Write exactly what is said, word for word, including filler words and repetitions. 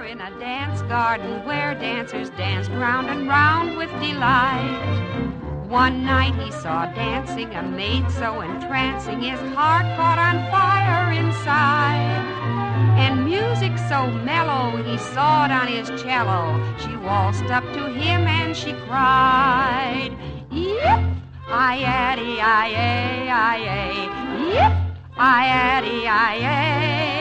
in a dance garden where dancers danced round and round with delight. One night he saw dancing a maid so entrancing, his heart caught on fire inside. And music so mellow, he sawed on his cello. She waltzed up to him and she cried, yip, I-addy, I-ay, I-ay, yip, I-addy, I-ay.